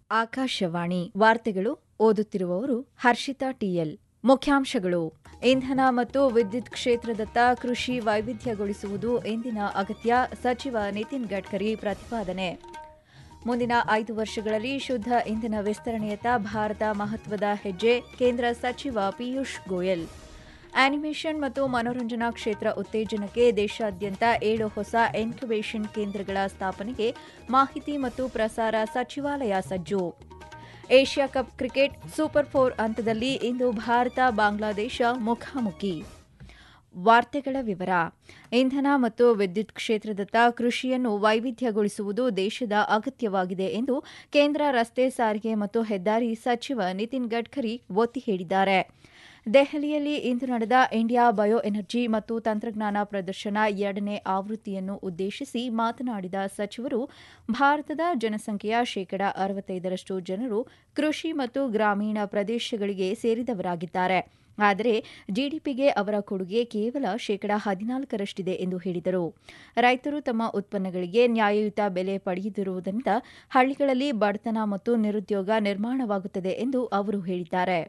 ಆಕಾಶವಾಣಿ ವಾರ್ತೆಗಳು ಓದುತ್ತಿರುವವರು ಹರ್ಷಿತಾ ಟಿಎಲ್. ಮುಖ್ಯಾಂಶಗಳು: ಇಂಧನ ಮತ್ತು ವಿದ್ಯುತ್ ಕ್ಷೇತ್ರದತ್ತ ಕೃಷಿ ವೈವಿಧ್ಯಗೊಳಿಸುವುದು ಇಂದಿನ ಅಗತ್ಯ, ಸಚಿವ ನಿತಿನ್ ಗಡ್ಕರಿ ಪ್ರತಿಪಾದನೆ. ಮುಂದಿನ 5 ವರ್ಷಗಳಲ್ಲಿ ಶುದ್ಧ ಇಂಧನ ವಿಸ್ತರಣೆಯತ್ತ ಭಾರತ ಮಹತ್ವದ ಹೆಜ್ಜೆ, ಕೇಂದ್ರ ಸಚಿವ ಪಿಯೂಷ್ ಗೋಯಲ್. ಆನಿಮೇಷನ್ ಮತ್ತು ಮನೋರಂಜನಾ ಕ್ಷೇತ್ರ ಉತ್ತೇಜನಕ್ಕೆ ದೇಶಾದ್ಯಂತ 7 ಹೊಸ ಇನ್ಕ್ಯುಬೇಷನ್ ಕೇಂದ್ರಗಳ ಸ್ಥಾಪನೆಗೆ ಮಾಹಿತಿ ಮತ್ತು ಪ್ರಸಾರ ಸಚಿವಾಲಯ ಸಜ್ಜು. ಏಷ್ಯಾ ಕಪ್ ಕ್ರಿಕೆಟ್ ಸೂಪರ್ 4 ಹಂತದಲ್ಲಿ ಇಂದು ಭಾರತ-ಬಾಂಗ್ಲಾದೇಶ ಮುಖಾಮುಖಿ. ವಾರ್ತೆಗಳ ವಿವರ. ಇಂಧನ ಮತ್ತು ವಿದ್ಯುತ್ ಕ್ಷೇತ್ರದತ್ತ ಕೃಷಿಯನ್ನು ವೈವಿಧ್ಯಗೊಳಿಸುವುದು ದೇಶದ ಅಗತ್ಯವಾಗಿದೆ ಎಂದು ಕೇಂದ್ರ ರಸ್ತೆ ಸಾರಿಗೆ ಮತ್ತು ಹೆದ್ದಾರಿ ಸಚಿವ ನಿತಿನ್ ಗಡ್ಕರಿ ಒತ್ತಿ ಹೇಳಿದ್ದಾರೆ. ದೆಹಲಿಯಲ್ಲಿ ಇಂದು ನಡೆದ ಇಂಡಿಯಾ ಬಯೋ ಎನರ್ಜಿ ಮತ್ತು ತಂತ್ರಜ್ಞಾನ ಪ್ರದರ್ಶನ 2ನೇ ಆವೃತ್ತಿಯನ್ನು ಉದ್ದೇಶಿಸಿ ಮಾತನಾಡಿದ ಸಚಿವರು, ಭಾರತದ ಜನಸಂಖ್ಯೆಯ 65% ಜನರು ಕೃಷಿ ಮತ್ತು ಗ್ರಾಮೀಣ ಪ್ರದೇಶಗಳಿಗೆ ಸೇರಿದವರಾಗಿದ್ದಾರೆ. ಆದರೆ ಜಿಡಿಪಿಗೆ ಅವರ ಕೊಡುಗೆ ಕೇವಲ 14% ಎಂದು ಹೇಳಿದರು. ರೈತರು ತಮ್ಮ ಉತ್ಪನ್ನಗಳಿಗೆ ನ್ಯಾಯಯುತ ಬೆಲೆ ಪಡೆಯದಿರುವುದರಿಂದ ಹಳ್ಳಿಗಳಲ್ಲಿ ಬಡತನ ಮತ್ತು ನಿರುದ್ಯೋಗ ನಿರ್ಮಾಣವಾಗುತ್ತದೆ ಎಂದು ಅವರು ಹೇಳಿದ್ದಾರೆ.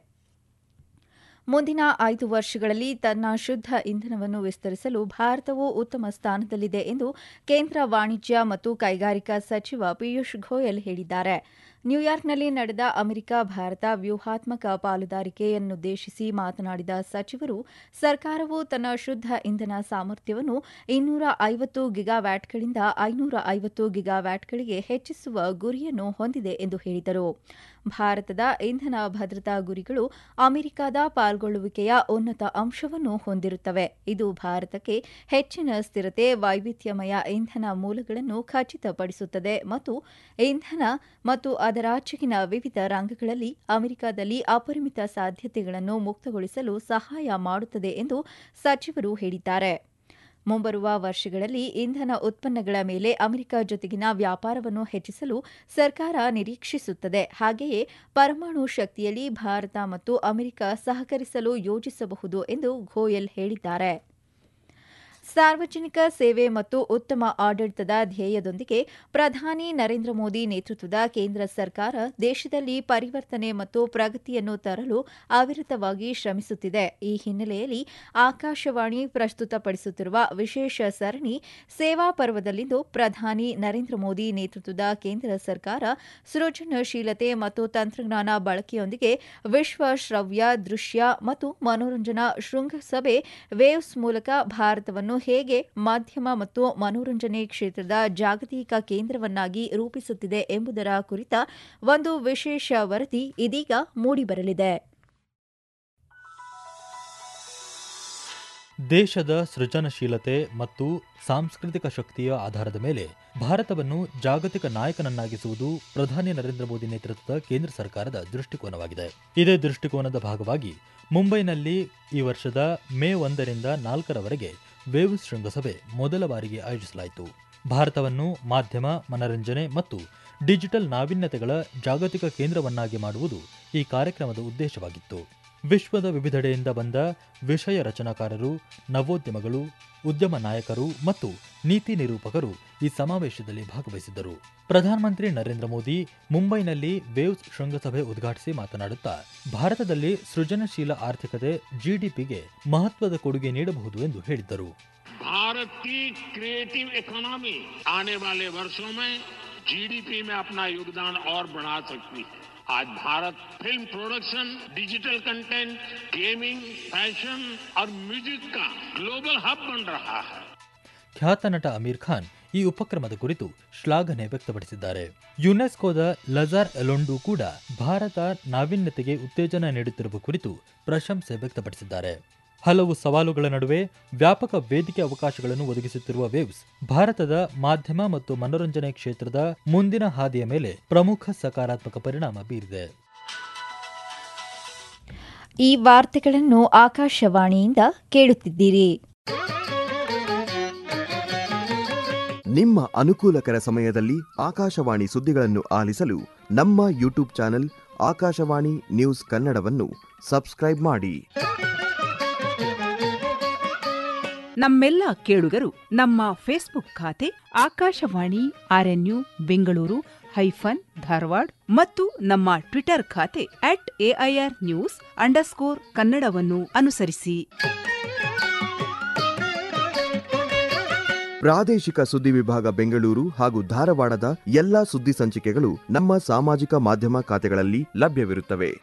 ಮುಂದಿನ 5 ವರ್ಷಗಳಲ್ಲಿ ತನ್ನ ಶುದ್ಧ ಇಂಧನವನ್ನು ವಿಸ್ತರಿಸಲು ಭಾರತವು ಉತ್ತಮ ಸ್ಥಾನದಲ್ಲಿದೆ ಎಂದು ಕೇಂದ್ರ ವಾಣಿಜ್ಯ ಮತ್ತು ಕೈಗಾರಿಕಾ ಸಚಿವ ಪಿಯೂಷ್ ಗೋಯಲ್ ಹೇಳಿದ್ದಾರೆ. ನ್ಯೂಯಾರ್ಕ್ನಲ್ಲಿ ನಡೆದ ಅಮೆರಿಕ-ಭಾರತ ವ್ಯೂಹಾತ್ಮಕ ಪಾಲುದಾರಿಕೆಯನ್ನುದ್ದೇಶಿಸಿ ಮಾತನಾಡಿದ ಸಚಿವರು, ಸರ್ಕಾರವು ತನ್ನ ಶುದ್ಧ ಇಂಧನ ಸಾಮರ್ಥ್ಯವನ್ನು 250 ಗಿಗಾವ್ಯಾಟ್ಗಳಿಂದ 550 ಗಿಗಾವ್ಯಾಟ್ಗಳಿಗೆ ಹೆಚ್ಚಿಸುವ ಗುರಿಯನ್ನು ಹೊಂದಿದೆ ಎಂದು ಹೇಳಿದರು. ಭಾರತದ ಇಂಧನ ಭದ್ರತಾ ಗುರಿಗಳು ಅಮೆರಿಕದ ಪಾಲ್ಗೊಳ್ಳುವಿಕೆಯ ಉನ್ನತ ಅಂಶವನ್ನು ಹೊಂದಿರುತ್ತವೆ. ಇದು ಭಾರತಕ್ಕೆ ಹೆಚ್ಚಿನ ಸ್ಥಿರತೆ, ವೈವಿಧ್ಯಮಯ ಇಂಧನ ಮೂಲಗಳನ್ನು ಖಚಿತಪಡಿಸುತ್ತದೆ ಮತ್ತು ಇಂಧನ ಮತ್ತು ಅದರಾಚೆಗಿನ ವಿವಿಧ ರಂಗಗಳಲ್ಲಿ ಅಮೆರಿಕದಲ್ಲಿ ಅಪರಿಮಿತ ಸಾಧ್ಯತೆಗಳನ್ನು ಮುಕ್ತಗೊಳಿಸಲು ಸಹಾಯ ಮಾಡುತ್ತದೆ ಎಂದು ಸಚಿವರು ಹೇಳಿದ್ದಾರೆ. ಮುಂಬರುವ ವರ್ಷಗಳಲ್ಲಿ ಇಂಧನ ಉತ್ಪನ್ನಗಳ ಮೇಲೆ ಅಮೆರಿಕ ಜೊತೆಗಿನ ವ್ಯಾಪಾರವನ್ನು ಹೆಚ್ಚಿಸಲು ಸರ್ಕಾರ ನಿರೀಕ್ಷಿಸುತ್ತದೆ. ಹಾಗೆಯೇ ಪರಮಾಣು ಶಕ್ತಿಯಲ್ಲಿ ಭಾರತ ಮತ್ತು ಅಮೆರಿಕ ಸಹಕರಿಸಲು ಯೋಜಿಸಬಹುದು ಎಂದು ಗೋಯಲ್ ಹೇಳಿದ್ದಾರೆ. ಸಾರ್ವಜನಿಕ ಸೇವೆ ಮತ್ತು ಉತ್ತಮ ಆಡಳಿತದ ಧ್ಯೇಯದೊಂದಿಗೆ ಪ್ರಧಾನಿ ನರೇಂದ್ರ ಮೋದಿ ನೇತೃತ್ವದ ಕೇಂದ್ರ ಸರ್ಕಾರ ದೇಶದಲ್ಲಿ ಪರಿವರ್ತನೆ ಮತ್ತು ಪ್ರಗತಿಯನ್ನು ತರಲು ಅವಿರತವಾಗಿ ಶ್ರಮಿಸುತ್ತಿದೆ. ಈ ಹಿನ್ನೆಲೆಯಲ್ಲಿ ಆಕಾಶವಾಣಿ ಪ್ರಸ್ತುತಪಡಿಸುತ್ತಿರುವ ವಿಶೇಷ ಸರಣಿ ಸೇವಾ ಪರ್ವದಲ್ಲಿಂದು ಪ್ರಧಾನಿ ನರೇಂದ್ರ ಮೋದಿ ನೇತೃತ್ವದ ಕೇಂದ್ರ ಸರ್ಕಾರ ಸೃಜನಶೀಲತೆ ಮತ್ತು ತಂತ್ರಜ್ಞಾನ ಬಳಕೆಯೊಂದಿಗೆ ವಿಶ್ವ ಶ್ರವ್ಯ, ದೃಶ್ಯ ಮತ್ತು ಮನೋರಂಜನಾ ಶೃಂಗಸಭೆ ವೇವ್ಸ್ ಮೂಲಕ ಭಾರತವನ್ನು ಹೇಗೆ ಮಾಧ್ಯಮ ಮತ್ತು ಮನೋರಂಜನೆ ಕ್ಷೇತ್ರದ ಜಾಗತಿಕ ಕೇಂದ್ರವನ್ನಾಗಿ ರೂಪಿಸುತ್ತಿದೆ ಎಂಬುದರ ಕುರಿತ ಒಂದು ವಿಶೇಷ ವರದಿ ಇದೀಗ ಮೂಡಿಬರಲಿದೆ. ದೇಶದ ಸೃಜನಶೀಲತೆ ಮತ್ತು ಸಾಂಸ್ಕೃತಿಕ ಶಕ್ತಿಯ ಆಧಾರದ ಮೇಲೆ ಭಾರತವನ್ನು ಜಾಗತಿಕ ನಾಯಕನನ್ನಾಗಿಸುವುದು ಪ್ರಧಾನಿ ನರೇಂದ್ರ ಮೋದಿ ನೇತೃತ್ವದ ಕೇಂದ್ರ ಸರ್ಕಾರದ ದೃಷ್ಟಿಕೋನವಾಗಿದೆ. ಇದೇ ದೃಷ್ಟಿಕೋನದ ಭಾಗವಾಗಿ ಮುಂಬೈನಲ್ಲಿ ಈ ವರ್ಷದ ಮೇ 1ರಿಂದ 4ರವರೆಗೆ ವೇವ್ಸ್ ಶೃಂಗಸಭೆ ಮೊದಲ ಬಾರಿಗೆ ಆಯೋಜಿಸಲಾಯಿತು. ಭಾರತವನ್ನು ಮಾಧ್ಯಮ, ಮನರಂಜನೆ ಮತ್ತು ಡಿಜಿಟಲ್ ನಾವೀನ್ಯತೆಗಳ ಜಾಗತಿಕ ಕೇಂದ್ರವನ್ನಾಗಿ ಮಾಡುವುದು ಈ ಕಾರ್ಯಕ್ರಮದ ಉದ್ದೇಶವಾಗಿತ್ತು. ವಿಶ್ವದ ವಿವಿಧೆಡೆಯಿಂದ ಬಂದ ವಿಷಯ ರಚನಾಕಾರರು, ನವೋದ್ಯಮಗಳು, ಉದ್ಯಮ ನಾಯಕರು ಮತ್ತು ನೀತಿ ನಿರೂಪಕರು ಈ ಸಮಾವೇಶದಲ್ಲಿ ಭಾಗವಹಿಸಿದ್ದರು. ಪ್ರಧಾನಮಂತ್ರಿ ನರೇಂದ್ರ ಮೋದಿ ಮುಂಬೈನಲ್ಲಿ ವೇವ್ಸ್ ಶೃಂಗಸಭೆ ಉದ್ಘಾಟಿಸಿ ಮಾತನಾಡುತ್ತಾ, ಭಾರತದಲ್ಲಿ ಸೃಜನಶೀಲ ಆರ್ಥಿಕತೆ ಜಿಡಿಪಿಗೆ ಮಹತ್ವದ ಕೊಡುಗೆ ನೀಡಬಹುದು ಎಂದು ಹೇಳಿದ್ದರು. भारत की क्रिएटिव इकोनॉमी आने वाले वर्षों में जीडीपी में अपना योगदान और बढ़ा सकती है. आज Bharat film production, digital content, gaming, fashion और म्यूजिक का ग्लोबल हब बन रहा है. ಖ್ಯಾತ ನಟ ಅಮೀರ್ ಖಾನ್ ಈ ಉಪಕ್ರಮದ ಕುರಿತು ಶ್ಲಾಘನೆ ವ್ಯಕ್ತಪಡಿಸಿದ್ದಾರೆ. ಯುನೆಸ್ಕೋದ ಲಜಾರ್ ಎಲೊಂಡು ಕೂಡ ಭಾರತ ನಾವೀನ್ಯತೆಗೆ ಉತ್ತೇಜನ ನೀಡುತ್ತಿರುವ ಕುರಿತು ಪ್ರಶಂಸೆ ವ್ಯಕ್ತಪಡಿಸಿದ್ದಾರೆ. ಹಲವು ಸವಾಲುಗಳ ನಡುವೆ ವ್ಯಾಪಕ ವೇದಿಕೆ ಅವಕಾಶಗಳನ್ನು ಒದಗಿಸುತ್ತಿರುವ ವೇವ್ಸ್ ಭಾರತದ ಮಾಧ್ಯಮ ಮತ್ತು ಮನೋರಂಜನೆ ಕ್ಷೇತ್ರದ ಮುಂದಿನ ಹಾದಿಯ ಮೇಲೆ ಪ್ರಮುಖ ಸಕಾರಾತ್ಮಕ ಪರಿಣಾಮ ಬೀರಿದೆ. ಈ ವಾರ್ತೆಗಳನ್ನು ಆಕಾಶವಾಣಿಯಿಂದ ಕೇಳುತ್ತಿದ್ದೀರಿ. ನಿಮ್ಮ ಅನುಕೂಲಕರ ಸಮಯದಲ್ಲಿ ಆಕಾಶವಾಣಿ ಸುದ್ದಿಗಳನ್ನು ಆಲಿಸಲು ನಮ್ಮ ಯೂಟ್ಯೂಬ್ ಚಾನೆಲ್ ಆಕಾಶವಾಣಿ ನ್ಯೂಸ್ ಕನ್ನಡವನ್ನು ಸಬ್ಸ್ಕ್ರೈಬ್ ಮಾಡಿ. ನಮ್ಮೆಲ್ಲ ಕೇಳುಗರು ನಮ್ಮ ಫೇಸ್ಬುಕ್ ಖಾತೆ ಆಕಾಶವಾಣಿ ಆರ್ಎನ್ಯು ಬೆಂಗಳೂರು ಧಾರವಾಡ ಮತ್ತು ನಮ್ಮ ಟ್ವಿಟರ್ ಖಾತೆ @AIRnews_ಕನ್ನಡವನ್ನು ಅನುಸರಿಸಿ. ಪ್ರಾದೇಶಿಕ ಸುದ್ದಿ ವಿಭಾಗ ಬೆಂಗಳೂರು ಹಾಗೂ ಧಾರವಾಡದ ಎಲ್ಲಾ ಸುದ್ದಿ ಸಂಚಿಕೆಗಳು ನಮ್ಮ ಸಾಮಾಜಿಕ ಮಾಧ್ಯಮ ಖಾತೆಗಳಲ್ಲಿ ಲಭ್ಯವಿರುತ್ತವೆ.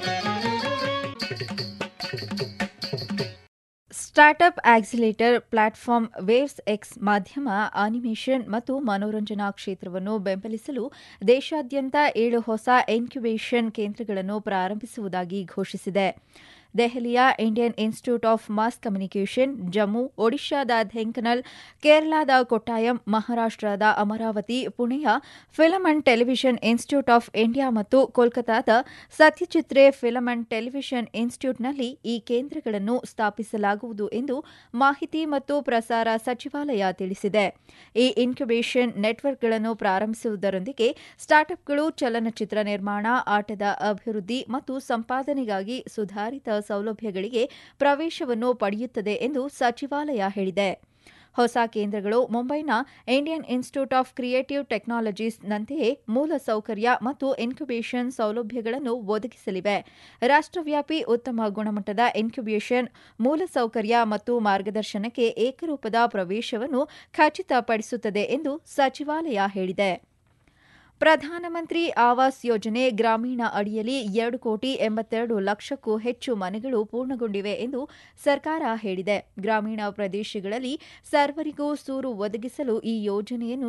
ಸ್ಟಾರ್ಟ್ಅಪ್ ಆಕ್ಸಿಲೇಟರ್ ಪ್ಲಾಟ್ಫಾರ್ಮ್ ವೇವ್ಸ್ ಎಕ್ಸ್ ಮಾಧ್ಯಮ ಅನಿಮೇಷನ್ ಮತ್ತು ಮನೋರಂಜನಾ ಕ್ಷೇತ್ರವನ್ನು ಬೆಂಬಲಿಸಲು ದೇಶಾದ್ಯಂತ 7 ಹೊಸ ಇನ್ಕ್ಯುಬೇಷನ್ ಕೇಂದ್ರಗಳನ್ನು ಪ್ರಾರಂಭಿಸುವುದಾಗಿ ಘೋಷಿಸಿದೆ. ದೆಹಲಿಯ Indian institute of mass communication, Jammu, ಒಡಿಶಾದ ಧೆಂಕನಲ್, ಕೇರಳದ ಕೊಟ್ಟಾಯಂ, ಮಹಾರಾಷ್ಟದ ಅಮರಾವತಿ, ಪುಣೆಯ film and television institute of India ಮತ್ತು ಕೋಲ್ಕತಾದ ಸತ್ಯಚಿತ್ರೆ ಫಿಲ್ಮ್ ಅಂಡ್ ಟೆಲಿವಿಷನ್ ಇನ್ಸ್ಟಿಟ್ಯೂಟ್ನಲ್ಲಿ ಈ ಕೇಂದ್ರಗಳನ್ನು ಸ್ಥಾಪಿಸಲಾಗುವುದು ಎಂದು ಮಾಹಿತಿ ಮತ್ತು ಪ್ರಸಾರ ಸಚಿವಾಲಯ ತಿಳಿಸಿದೆ. ಈ ಇನ್ಕ್ಯುಬೇಷನ್ ನೆಟ್ವರ್ಕ್ಗಳನ್ನು ಪ್ರಾರಂಭಿಸುವುದರೊಂದಿಗೆ ಸ್ಟಾರ್ಟ್ಅಪ್ಗಳು ಚಲನಚಿತ್ರ ನಿರ್ಮಾಣ, ಆಟದ ಅಭಿವೃದ್ಧಿ ಮತ್ತು ಸಂಪಾದನೆಗಾಗಿ ಸುಧಾರಿತ ಸೌಲಭ್ಯಗಳಿಗೆ ಪ್ರವೇಶವನ್ನು ಪಡೆಯುತ್ತದೆ ಎಂದು ಸಚಿವಾಲಯ ಹೇಳಿದೆ. ಹೊಸ ಕೇಂದ್ರಗಳು ಮುಂಬೈನ ಇಂಡಿಯನ್ ಇನ್ಸ್ಟಿಟ್ಯೂಟ್ ಆಫ್ ಕ್ರಿಯೇಟಿವ್ ಟೆಕ್ನಾಲಜೀಸ್ನಂತೆಯೇ ಮೂಲಸೌಕರ್ಯ ಮತ್ತು ಇನ್ಕ್ಯುಬೇಷನ್ ಸೌಲಭ್ಯಗಳನ್ನು ಒದಗಿಸಲಿವೆ. ರಾಷ್ಟ್ರವ್ಯಾಪಿ ಉತ್ತಮ ಗುಣಮಟ್ಟದ ಇನ್ಕ್ಯುಬೇಷನ್ ಮೂಲಸೌಕರ್ಯ ಮತ್ತು ಮಾರ್ಗದರ್ಶನಕ್ಕೆ ಏಕರೂಪದ ಪ್ರವೇಶವನ್ನು ಖಚಿತಪಡಿಸುತ್ತದೆ ಎಂದು ಸಚಿವಾಲಯ ಹೇಳಿದೆ. ಪ್ರಧಾನಮಂತ್ರಿ ಆವಾಸ್ ಯೋಜನೆ ಗ್ರಾಮೀಣ ಅಡಿಯಲ್ಲಿ 2,82,00,000ಕ್ಕೂ ಹೆಚ್ಚು ಮನೆಗಳು ಪೂರ್ಣಗೊಂಡಿವೆ ಎಂದು ಸರ್ಕಾರ ಹೇಳಿದೆ. ಗ್ರಾಮೀಣ ಪ್ರದೇಶಗಳಲ್ಲಿ ಸರ್ವರಿಗೂ ಸೂರು ಒದಗಿಸಲು ಈ ಯೋಜನೆಯನ್ನು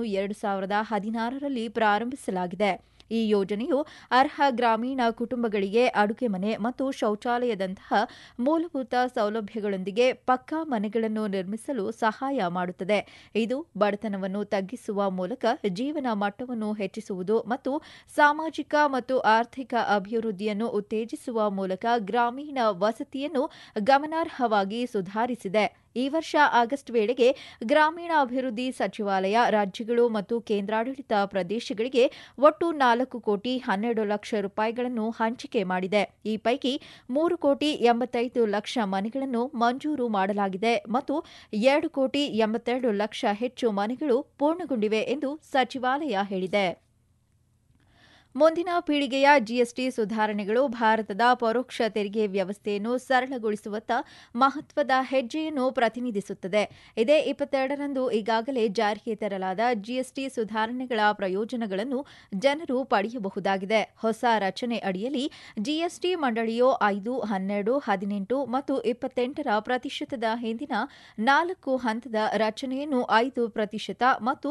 2016ರಲ್ಲಿ ಪ್ರಾರಂಭಿಸಲಾಗಿದೆ. ಈ ಯೋಜನೆಯು ಅರ್ಹ ಗ್ರಾಮೀಣ ಕುಟುಂಬಗಳಿಗೆ ಅಡುಗೆ ಮನೆ ಮತ್ತು ಶೌಚಾಲಯದಂತಹ ಮೂಲಭೂತ ಸೌಲಭ್ಯಗಳೊಂದಿಗೆ ಪಕ್ಕಾ ಮನೆಗಳನ್ನು ನಿರ್ಮಿಸಲು ಸಹಾಯ ಮಾಡುತ್ತದೆ. ಇದು ಬಡತನವನ್ನು ತಗ್ಗಿಸುವ ಮೂಲಕ ಜೀವನ ಮಟ್ಟವನ್ನು ಹೆಚ್ಚಿಸುವುದು ಮತ್ತು ಸಾಮಾಜಿಕ ಮತ್ತು ಆರ್ಥಿಕ ಅಭಿವೃದ್ಧಿಯನ್ನು ಉತ್ತೇಜಿಸುವ ಮೂಲಕ ಗ್ರಾಮೀಣ ವಸತಿಯನ್ನು ಗಮನಾರ್ಹವಾಗಿ ಸುಧಾರಿಸಿದೆ. ಈ ವರ್ಷ ಆಗಸ್ಟ್ ವೇಳೆಗೆ ಗ್ರಾಮೀಣಾಭಿವೃದ್ಧಿ ಸಚಿವಾಲಯ ರಾಜ್ಯಗಳು ಮತ್ತು ಕೇಂದ್ರಾಡಳಿತ ಪ್ರದೇಶಗಳಿಗೆ ಒಟ್ಟು 4,12,00,000 ರೂಪಾಯಿಗಳನ್ನು ಹಂಚಿಕೆ ಮಾಡಿದೆ. ಈ ಪೈಕಿ 3,85,00,000 ಮನೆಗಳನ್ನು ಮಂಜೂರು ಮಾಡಲಾಗಿದೆ ಮತ್ತು 2,82,00,000 ಹೆಚ್ಚು ಮನೆಗಳು ಪೂರ್ಣಗೊಂಡಿವೆ ಎಂದು ಸಚಿವಾಲಯ ಹೇಳಿದೆ. ಮುಂದಿನ ಪೀಳಿಗೆಯ ಜಿಎಸ್ಟಿ ಸುಧಾರಣೆಗಳು ಭಾರತದ ಪರೋಕ್ಷ ತೆರಿಗೆ ವ್ಯವಸ್ಥೆಯನ್ನು ಸರಳಗೊಳಿಸುವತ್ತ ಮಹತ್ವದ ಹೆಜ್ಜೆಯನ್ನು ಪ್ರತಿನಿಧಿಸುತ್ತದೆ. ಇದೇ 22ರಂದು ಈಗಾಗಲೇ ಜಾರಿಗೆ ತರಲಾದ ಜಿಎಸ್ಟಿ ಸುಧಾರಣೆಗಳ ಪ್ರಯೋಜನಗಳನ್ನು ಜನರು ಪಡೆಯಬಹುದಾಗಿದೆ. ಹೊಸ ರಚನೆ ಅಡಿಯಲ್ಲಿ ಜಿಎಸ್ಟಿ ಮಂಡಳಿಯು 5, 12, 18 ಮತ್ತು 28% ಹಿಂದಿನ 4 ಹಂತದ ರಚನೆಯನ್ನು 5% ಮತ್ತು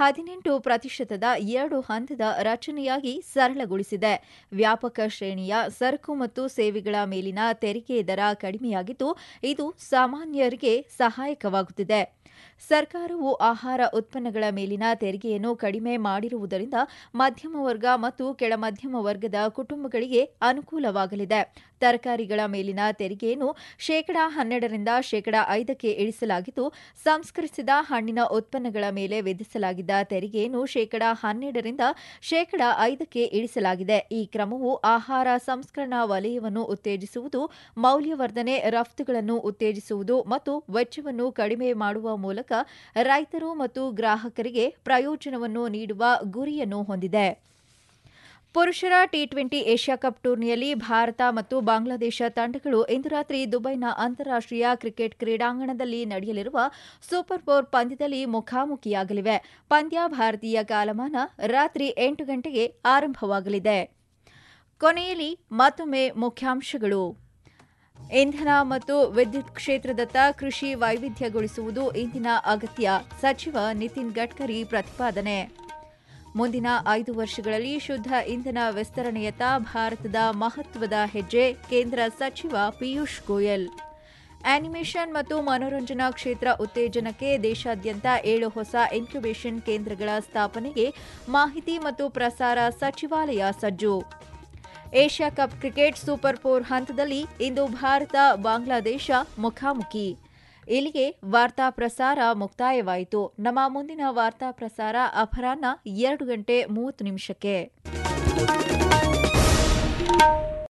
18% 2 ಹಂತದ ರಚನೆಯಾಗಿ ಸರಳಗೊಳಿಸಿದೆ. ವ್ಯಾಪಕ ಶ್ರೇಣಿಯ ಸರಕು ಮತ್ತು ಸೇವೆಗಳ ಮೇಲಿನ ತೆರಿಗೆ ದರ ಕಡಿಮೆಯಾಗಿದ್ದು, ಇದು ಸಾಮಾನ್ಯರಿಗೆ ಸಹಾಯಕವಾಗುತ್ತಿದೆ. ಸರ್ಕಾರವು ಆಹಾರ ಉತ್ಪನ್ನಗಳ ಮೇಲಿನ ತೆರಿಗೆಯನ್ನು ಕಡಿಮೆ ಮಾಡಿರುವುದರಿಂದ ಮಧ್ಯಮ ವರ್ಗ ಮತ್ತು ಕೆಳಮಧ್ಯಮ ವರ್ಗದ ಕುಟುಂಬಗಳಿಗೆ ಅನುಕೂಲವಾಗಲಿದೆ. ತರಕಾರಿಗಳ ಮೇಲಿನ ತೆರಿಗೆಯನ್ನು 12% 5% ಇಳಿಸಲಾಗಿದ್ದು, ಸಂಸ್ಕರಿಸಿದ ಹಣ್ಣಿನ ಉತ್ಪನ್ನಗಳ ಮೇಲೆ ವಿಧಿಸಲಾಗಿದ್ದ ತೆರಿಗೆಯನ್ನು 12% 5% ಇಳಿಸಲಾಗಿದೆ. ಈ ಕ್ರಮವು ಆಹಾರ ಸಂಸ್ಕರಣಾ ವಲಯವನ್ನು ಉತ್ತೇಜಿಸುವುದು, ಮೌಲ್ಯವರ್ಧನೆ, ರಫ್ತುಗಳನ್ನು ಉತ್ತೇಜಿಸುವುದು ಮತ್ತು ವೆಚ್ಚವನ್ನು ಕಡಿಮೆ ಮಾಡುವ ಮೂಲಕ ರೈತರು ಮತ್ತು ಗ್ರಾಹಕರಿಗೆ ಪ್ರಯೋಜನವನ್ನು ನೀಡುವ ಗುರಿಯನ್ನು ಹೊಂದಿದೆ. ಪುರುಷರ ಟಿ20 ಏಷ್ಯಾ ಕಪ್ ಟೂರ್ನಿಯಲ್ಲಿ ಭಾರತ ಮತ್ತು ಬಾಂಗ್ಲಾದೇಶ ತಂಡಗಳು ಇಂದು ರಾತ್ರಿ ದುಬೈನ ಅಂತಾರಾಷ್ಟೀಯ ಕ್ರಿಕೆಟ್ ಕ್ರೀಡಾಂಗಣದಲ್ಲಿ ನಡೆಯಲಿರುವ ಸೂಪರ್ 4 ಪಂದ್ಯದಲ್ಲಿ ಮುಖಾಮುಖಿಯಾಗಲಿವೆ. ಪಂದ್ಯ ಭಾರತೀಯ ಕಾಲಮಾನ ರಾತ್ರಿ 8 ಗಂಟೆಗೆ ಆರಂಭವಾಗಲಿದೆ. ಕೊನೆಯಲ್ಲಿ ಮತ್ತೊಮ್ಮೆ ಮುಖ್ಯಾಂಶಗಳು. ಇಂಧನ ಮತ್ತು ವಿದ್ಯುತ್ ಕ್ಷೇತ್ರದತ್ತ ಕೃಷಿ ವೈವಿಧ್ಯಗೊಳಿಸುವುದು ಇಂದಿನ ಅಗತ್ಯ, ಸಚಿವ ನಿತಿನ್ ಗಡ್ಕರಿ ಪ್ರತಿಪಾದನೆ. ಮುಂದಿನ 5 ವರ್ಷಗಳಲ್ಲಿ ಶುದ್ಧ ಇಂಧನ ವಿಸ್ತರಣೆಯತ್ತ ಭಾರತದ ಮಹತ್ವದ ಹೆಜ್ಜೆ, ಕೇಂದ್ರ ಸಚಿವ ಪಿಯೂಷ್ ಗೋಯಲ್. ಆನಿಮೇಷನ್ ಮತ್ತು ಮನೋರಂಜನಾ ಕ್ಷೇತ್ರ ಉತ್ತೇಜನಕ್ಕೆ ದೇಶಾದ್ಯಂತ 7 ಹೊಸ ಇನ್ಕ್ಯುಬೇಷನ್ ಕೇಂದ್ರಗಳ ಸ್ಥಾಪನೆಗೆ ಮಾಹಿತಿ ಮತ್ತು ಪ್ರಸಾರ ಸಚಿವಾಲಯ ಸಜ್ಜು. ಏಷ್ಯಾ ಕಪ್ ಕ್ರಿಕೆಟ್ ಸೂಪರ್ 4 ಹಂತದಲ್ಲಿ ಇಂದು ಭಾರತ ಬಾಂಗ್ಲಾದೇಶ ಮುಖಾಮುಖಿ. ಇಲ್ಲಿಗೆ ವಾರ್ತಾ ಪ್ರಸಾರ ಮುಕ್ತಾಯವಾಯಿತು. ನಮ್ಮ ಮುಂದಿನ ವಾರ್ತಾ ಪ್ರಸಾರ ಅಪರಾಹ್ನ 2:30 ಕ್ಕೆ.